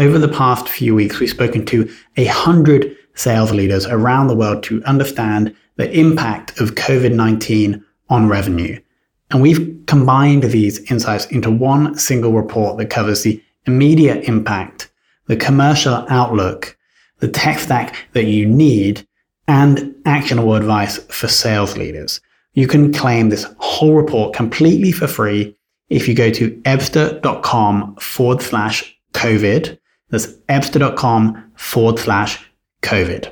over the past few weeks, we've spoken to 100 sales leaders around the world to understand the impact of COVID-19 on revenue. And we've combined these insights into one single report that covers the immediate impact, the commercial outlook, the tech stack that you need, and actionable advice for sales leaders. You can claim this whole report completely for free if you go to ebsta.com/COVID. That's ebsta.com/COVID.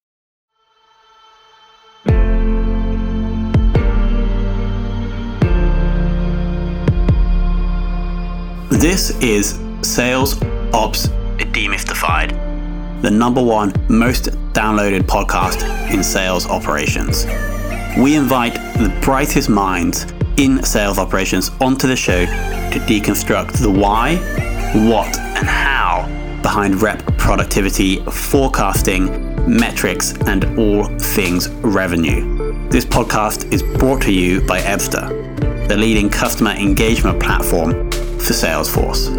This is Sales Ops Demystified, the #1 most downloaded podcast in sales operations. We invite the brightest minds in sales operations onto the show to deconstruct the why, what, and how behind rep productivity, forecasting, metrics, and all things revenue. This podcast is brought to you by Ebsta, the leading customer engagement platform for Salesforce.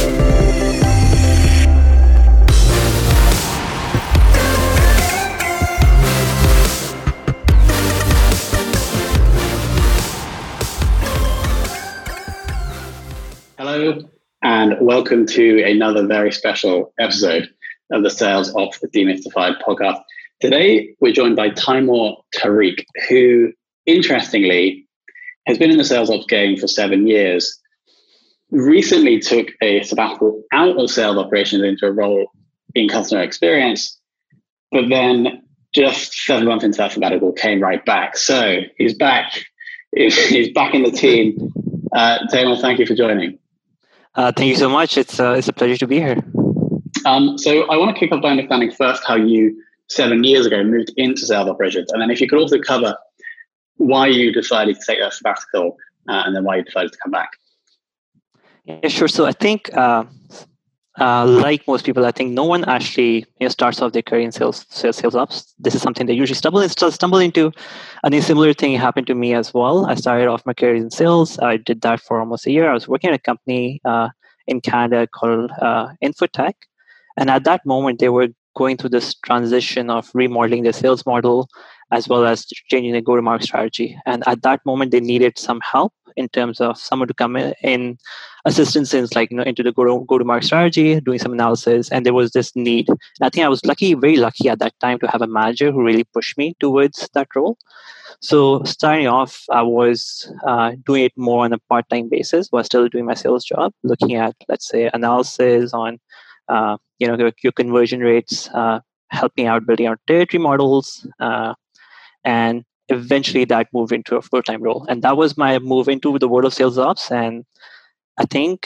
Hello, and welcome to another very special episode of the Sales Ops Demystified podcast. Today, we're joined by Taimur Tariq, who, interestingly, has been in the sales ops game for 7 years, recently took a sabbatical out of sales operations into a role in customer experience, but then just 7 months into that sabbatical came right back. So he's back. He's back in the team. Taimur, thank you for joining. Thank you so much. It's a pleasure to be here. So I want to kick off by understanding first how you 7 years ago moved into sales operations, and then if you could also cover why you decided to take that sabbatical and then why you decided to come back. Yeah, sure. So I think, like most people, I think no one actually starts off their career in sales ops. This is something they usually stumble into. I think a similar thing happened to me as well. I started off my career in sales. I did that for almost a year. I was working at a company in Canada called Infotech. And at that moment, they were going through this transition of remodeling their sales model as well as changing their go-to-market strategy. And at that moment, they needed some help in terms of someone to come in assistance into the go-to-market strategy, doing some analysis, and there was this need. And I think I was very lucky at that time to have a manager who really pushed me towards that role. So starting off, I was doing it more on a part-time basis while still doing my sales job, looking at, let's say, analysis on your conversion rates, helping out building out territory models, and eventually that moved into a full-time role. And that was my move into the world of sales ops. And I think,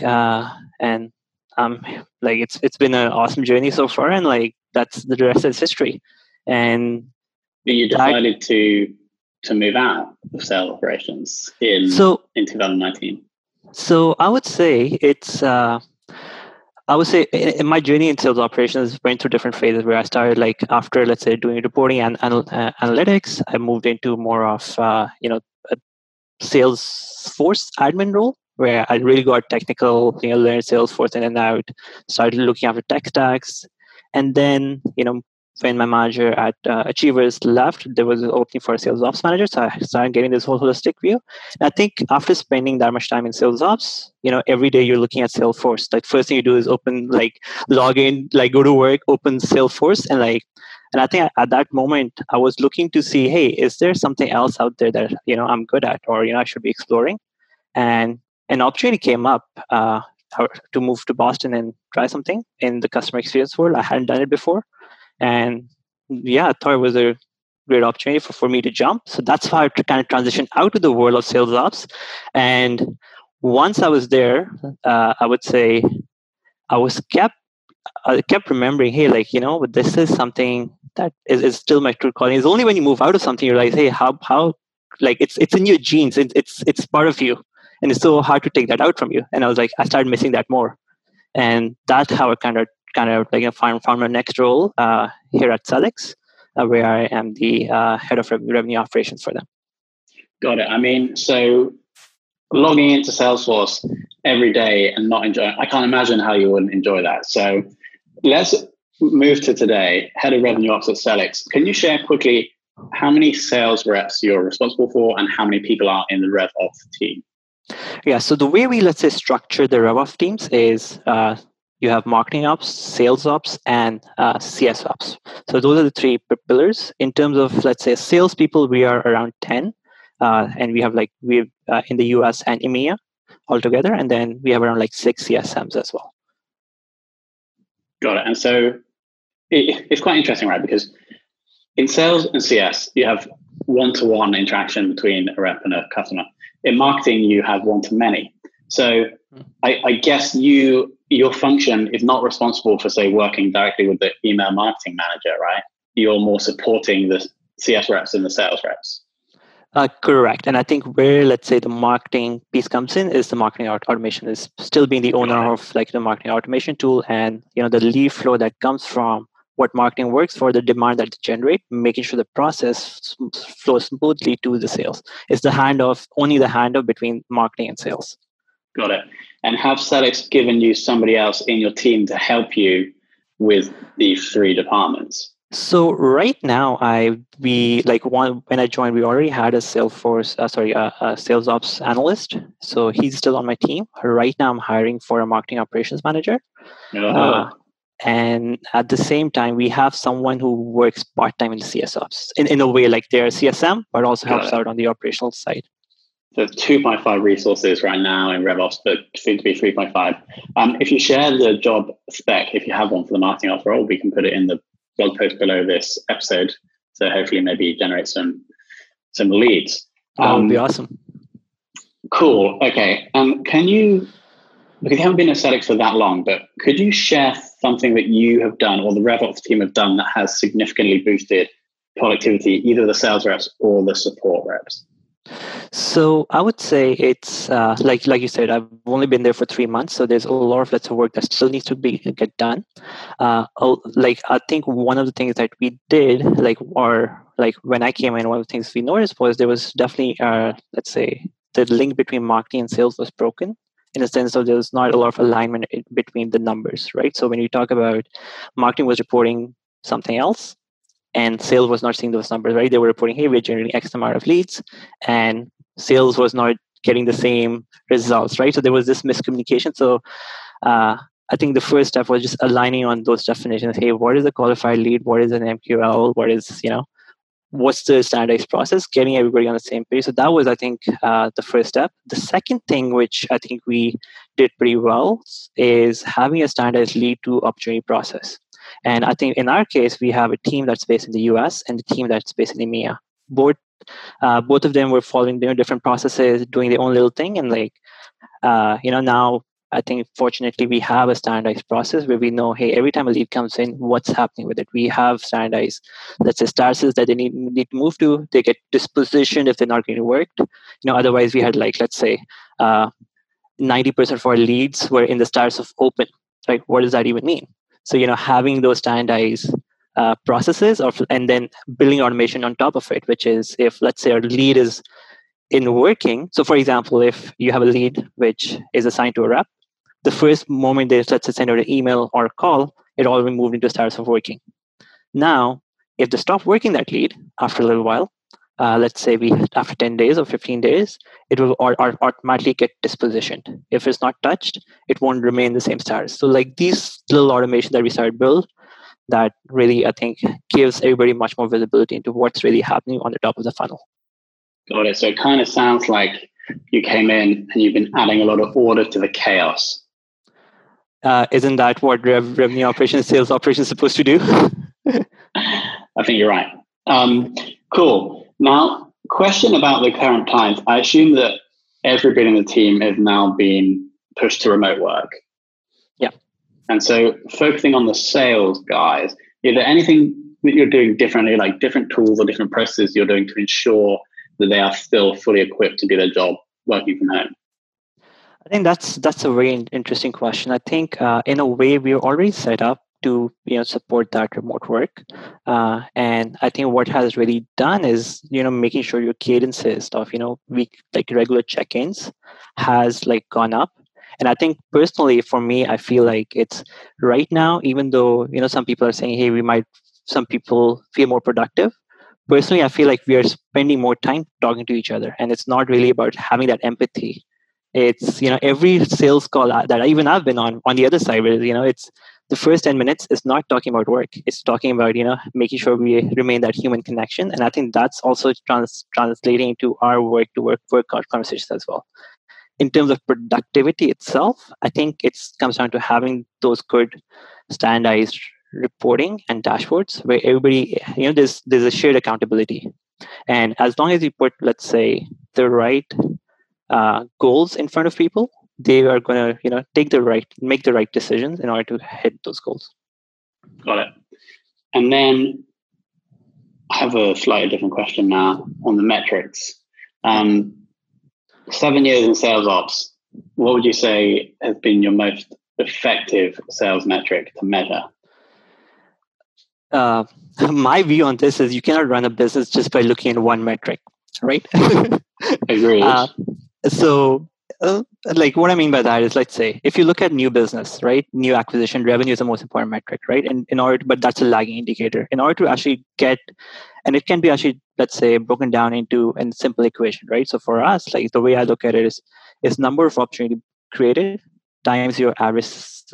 it's been an awesome journey so far. And that's the rest is history. And you decided to move out of sales operations in 2019. So I would say in my journey in sales operations went through different phases where I started after, let's say, doing reporting and analytics, I moved into more of, a Salesforce admin role where I really got technical, learned Salesforce in and out, started looking after tech stacks. And then, when my manager at Achievers left, there was an opening for a sales ops manager. So I started getting this whole holistic view. And I think after spending that much time in sales ops, every day you're looking at Salesforce. First thing you do is open, log in, go to work, open Salesforce. And I think at that moment, I was looking to see, hey, is there something else out there that, I'm good at or, I should be exploring? And an opportunity came up to move to Boston and try something in the customer experience world. I hadn't done it before. And yeah, I thought it was a great opportunity for me to jump. So that's how I kind of transitioned out to the world of sales ops. And once I was there, I would say I kept remembering, hey, this is something that is still my true calling. It's only when you move out of something, you realize, hey, how it's in your genes. It's part of you. And it's so hard to take that out from you. And I started missing that more. And that's how I kind of found my next role here at Cellex, where I am the head of revenue operations for them. Got it. I mean, so logging into Salesforce every day and not enjoying, I can't imagine how you wouldn't enjoy that. So let's move to today. Head of Revenue Ops at Sellics. Can you share quickly how many sales reps you're responsible for and how many people are in the RevOps team? Yeah, so the way we, let's say, structure the RevOps teams is you have marketing ops, sales ops, and CS ops. So those are the three pillars. In terms of, let's say, salespeople, we are around 10. And we have in the US and EMEA altogether. And then we have around 6 CSMs as well. Got it. And so it's quite interesting, right? Because in sales and CS, you have one-to-one interaction between a rep and a customer. In marketing, you have one-to-many. So I guess your function is not responsible for, say, working directly with the email marketing manager, right? You're more supporting the CS reps and the sales reps. Correct. And I think where, let's say, the marketing piece comes in is the marketing automation is still being the owner of the marketing automation tool, and the lead flow that comes from what marketing works for the demand that they generate, making sure the process flows smoothly to the sales. It's only the handoff between marketing and sales. Got it. And have Sellics given you somebody else in your team to help you with these three departments? So right now, when I joined, we already had a a sales ops analyst. So he's still on my team. Right now, I'm hiring for a marketing operations manager. And at the same time, we have someone who works part-time in the CS ops. In a way, they're CSM, but also helps out on the operational side. So 2.5 resources right now in RevOps, but soon to be 3.5. If you share the job spec, if you have one for the marketing ops role, we can put it in the blog post below this episode. So hopefully maybe generate some leads. That would be awesome. Cool. Okay. Can you, because you haven't been at Sellics for that long, but could you share something that you have done or the RevOps team have done that has significantly boosted productivity, either the sales reps or the support reps? So I would say it's like you said, I've only been there for 3 months, so there's a lot of work that still needs to get done. I think one of the things that we did, when I came in, one of the things we noticed was there was definitely, let's say, the link between marketing and sales was broken, in the sense of there was not a lot of alignment between the numbers, right? So when you talk about marketing was reporting something else, and sales was not seeing those numbers, right? They were reporting, hey, we're generating X amount of leads, and sales was not getting the same results, right? So there was this miscommunication. So I think the first step was just aligning on those definitions. Hey, what is a qualified lead? What is an MQL? What is, what's the standardized process? Getting everybody on the same page. So that was, I think, the first step. The second thing, which I think we did pretty well, is having a standardized lead to opportunity process. And I think in our case, we have a team that's based in the US and a team that's based in EMEA. Both of them were following their different processes, doing their own little thing. And now I think fortunately we have a standardized process where we know, hey, every time a lead comes in, what's happening with it. We have standardized, let's say, statuses that they need to move to. They get dispositioned if they're not getting worked. Otherwise we had let's say 90% of our leads were in the status of open. Right? What does that even mean? So, having those standardized processes and then building automation on top of it, which is if, let's say, our lead is in working. So, for example, if you have a lead which is assigned to a rep, the first moment they, let's say, send out an email or a call, it already moved into status of working. Now, if they stop working that lead after a little while, let's say after 10 days or 15 days, it will automatically get dispositioned. If it's not touched, it won't remain the same status. So these little automation that we started build, that really, I think, gives everybody much more visibility into what's really happening on the top of the funnel. Got it. So it kind of sounds like you came in and you've been adding a lot of order to the chaos. Isn't that what revenue operations, sales operations is supposed to do? I think you're right. Cool. Now, question about the current times. I assume that everybody in the team is now being pushed to remote work. Yeah. And so focusing on the sales guys, is there anything that you're doing differently, like different tools or different processes you're doing to ensure that they are still fully equipped to do their job working from home? I think that's a very interesting question. I think in a way we're already set up to support that remote work, and I think what has really done is making sure your cadences of week regular check-ins has gone up, And I think personally for me, I feel like it's right now, even though, some people are saying, hey, some people feel more productive. Personally, I feel like we are spending more time talking to each other, and it's not really about having that empathy. It's, every sales call that I've been on the other side, where, it's the first 10 minutes is not talking about work. It's talking about, making sure we remain that human connection. And I think that's also translating to our work conversations as well. In terms of productivity itself, I think it comes down to having those good standardized reporting and dashboards where everybody, there's a shared accountability. And as long as you put, let's say, the right goals in front of people, they are going to, make the right decisions in order to hit those goals. Got it. And then I have a slightly different question now on the metrics. 7 years in sales ops, what would you say has been your most effective sales metric to measure? My view on this is you cannot run a business just by looking at one metric, right? Agreed. So what I mean by that is, let's say, if you look at new business, right? New acquisition, revenue is the most important metric, right? And but that's a lagging indicator. In order to actually get, and it can be actually, let's say, broken down into a simple equation, right? So for us, like the way I look at it is number of opportunity created times your average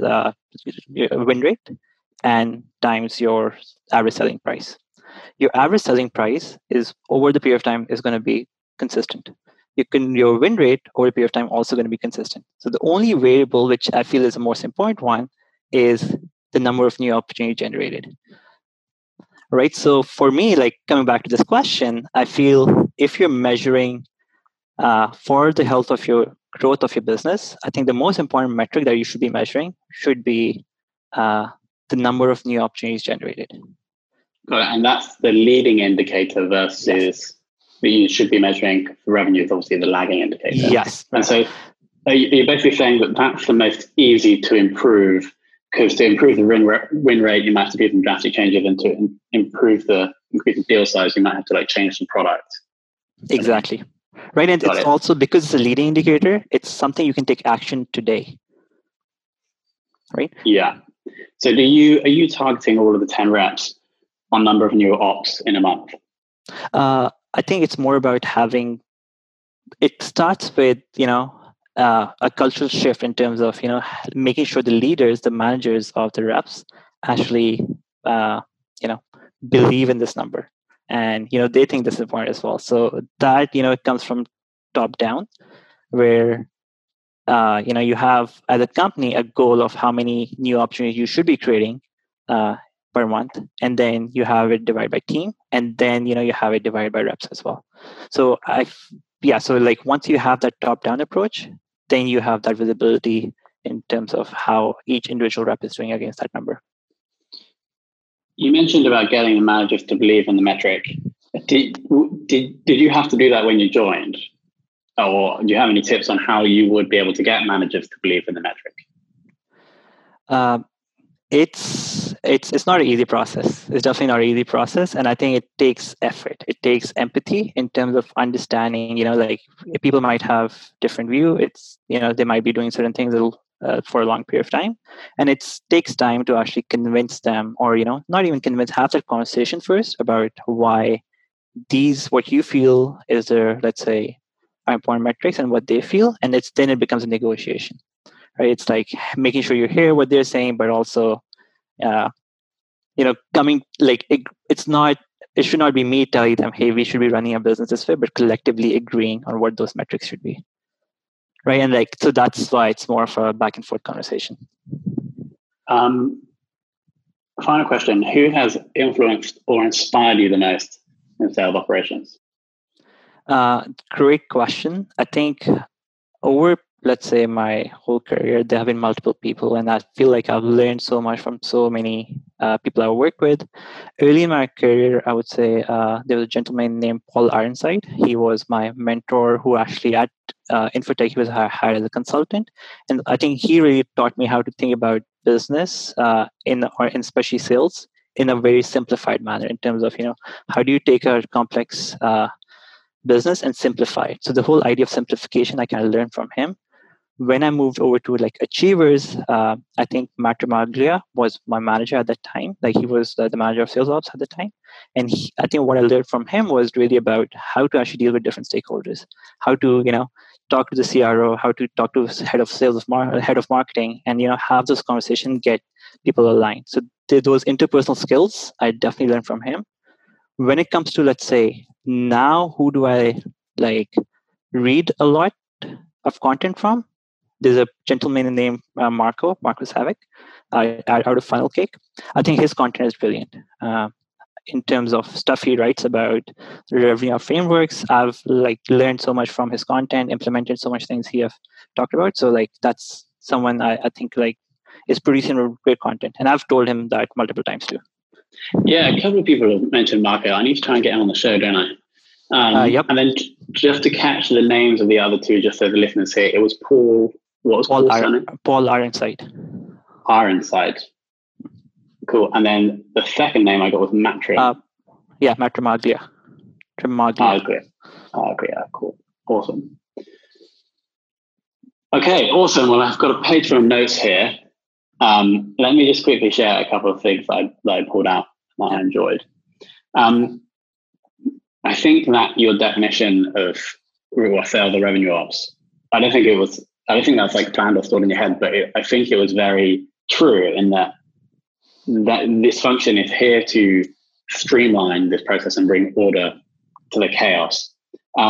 win rate and times your average selling price. Your average selling price is over the period of time is going to be consistent. Your win rate over a period of time also going to be consistent. So the only variable which I feel is the most important one is the number of new opportunities generated. Right. So for me, like coming back to this question, I feel if you're measuring for the health of your growth of your business, I think the most important metric that you should be measuring should be the number of new opportunities generated. And that's the leading indicator versus yes. That you should be measuring for revenue is obviously the lagging indicator. Yes. And so you're basically saying that that's the most easy to improve, because to improve the win rate, you might have to do some drastic changes, and to increase the deal size, you might have to like change some product. Exactly. Right. And it's also because it's a leading indicator, it's something you can take action today. Right? Yeah. So are you targeting all of the 10 reps on number of new ops in a month? I think it's more about it starts with, a cultural shift in terms of, making sure the leaders, the managers of the reps actually, believe in this number. And, they think this is important as well. So that, it comes from top down, where, you have as a company a goal of how many new opportunities you should be creating per month, and then you have it divided by team, and then you have it divided by reps as well. So so like once you have that top down approach, then you have that visibility in terms of how each individual rep is doing against that number. You mentioned about getting the managers to believe in the metric. Did you have to do that when you joined, or do you have any tips on how you would be able to get managers to believe in the metric? It's not an easy process. It's definitely not an easy process. And I think it takes effort. It takes empathy in terms of understanding, like people might have different view. It's, they might be doing certain things for a long period of time. And it takes time to actually convince them, or, not even convince, have that conversation first about why what you feel is their, let's say, are important metrics and what they feel. And then it becomes a negotiation. Right? It's like making sure you hear what they're saying, but also, coming like it should not be me telling them, hey, we should be running a business this way, but collectively agreeing on what those metrics should be. Right? And so that's why it's more of a back and forth conversation. Final question: who has influenced or inspired you the most in sales operations? Great question. I think over, let's say, my whole career, there have been multiple people, and I feel like I've learned so much from so many people I worked with. Early in my career, I would say there was a gentleman named Paul Ironside. He was my mentor, who actually at Infotech, he was hired as a consultant. And I think he really taught me how to think about business in especially sales in a very simplified manner, in terms of, how do you take a complex business and simplify it. So the whole idea of simplification I kind of learned from him. When I moved over to like Achievers, I think Matt Tremaglia was my manager at that time. Like he was the manager of sales ops at the time. And I think what I learned from him was really about how to actually deal with different stakeholders, how to, talk to the CRO, how to talk to head of sales, head of marketing, and, have this conversation, get people aligned. So those interpersonal skills, I definitely learned from him. When it comes to, let's say, now, who do I read a lot of content from? There's a gentleman named Marcus Havoc, out of Funnel Cake. I think his content is brilliant. In terms of stuff he writes about revenue frameworks, I've learned so much from his content, implemented so much things he have talked about. So that's someone I think is producing great content, and I've told him that multiple times too. Yeah, a couple of people have mentioned Marco. I need to try and get him on the show, don't I? Yep. And then just to catch the names of the other two, just so the listeners here, it was Paul. What was Paul's surname? Paul Ironside. Ironside. Cool. And then the second name I got was Matt Matt Tremaglia. Tremaglia. Cool. Awesome. Okay, awesome. Well, I've got a page from notes here. Let me just quickly share a couple of things that I pulled out that I enjoyed. I think that your definition of sales or revenue ops, I don't think that's planned or stored in your head, but I think it was very true in that this function is here to streamline this process and bring order to the chaos. I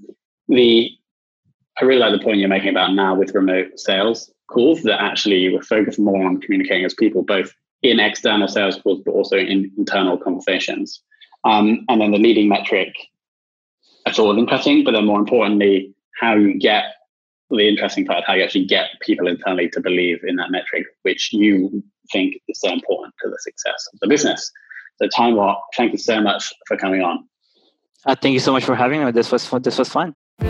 really like the point you're making about now with remote sales calls, that actually we're focused more on communicating as people, both in external sales calls, but also in internal conversations. And then the leading metric, I thought was interesting, but then more importantly, how you actually get people internally to believe in that metric, which you think is so important to the success of the business. So Timur, thank you so much for coming on. Thank you so much for having me. This was fun.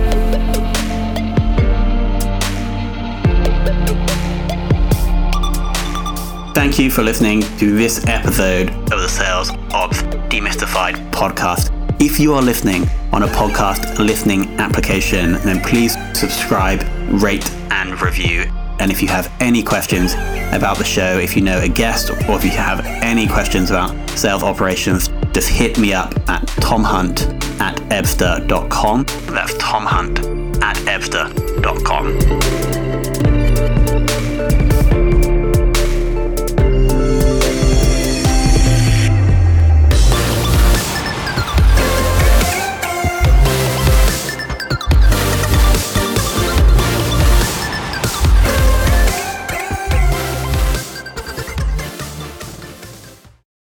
Thank you for listening to this episode of the Sales Ops Demystified podcast. If you are listening on a podcast listening application, then please subscribe, rate, and review. And if you have any questions about the show, if you know a guest, or if you have any questions about sales operations, just hit me up at tomhunt@ebster.com. That's tomhunt@ebster.com.